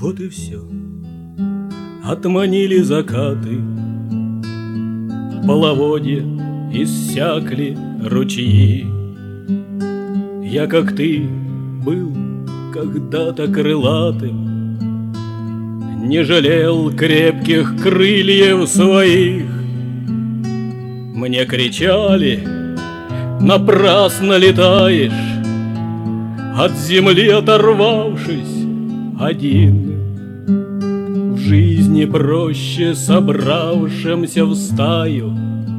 Вот и все. Отманили закаты, половодья, иссякли ручьи. Я, как ты, был когда-то крылатым, не жалел крепких крыльев своих. Мне кричали: напрасно летаешь, от земли оторвавшись один. В жизни проще собравшимся в стаю,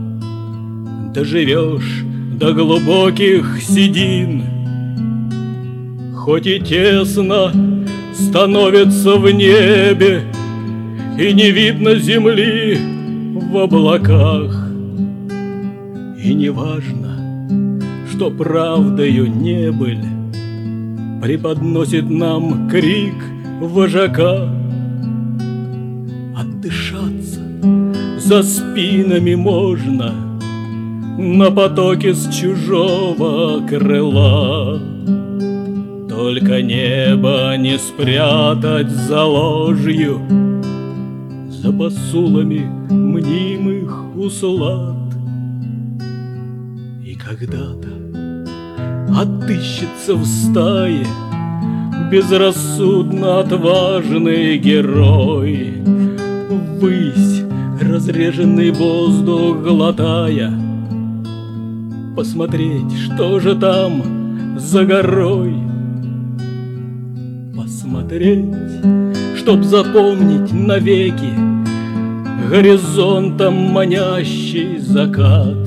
доживешь до глубоких седин. Хоть и тесно становится в небе, и не видно земли в облаках, и не важно, что правдою небыль преподносит нам крик вожака. Отдышаться за спинами можно на потоке с чужого крыла. Только небо не спрятать за ложью, за посулами мнимых услад. И когда-то отыщется в стае безрассудно отважный герой, ввысь разреженный воздух глотая, посмотреть, что же там за горой. Посмотреть, чтоб запомнить навеки горизонтом манящий закат,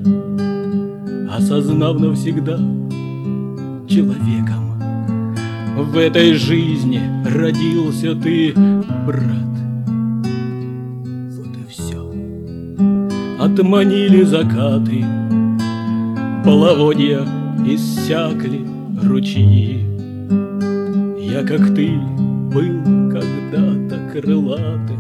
осознав навсегда человеком в этой жизни родился ты, брат. Вот и все. Отманили закаты, половодья, иссякли ручьи. Я, как ты, был когда-то крылатым.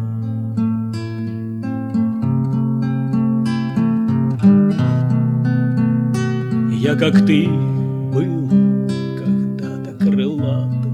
Я, как ты, был когда-то крылатым.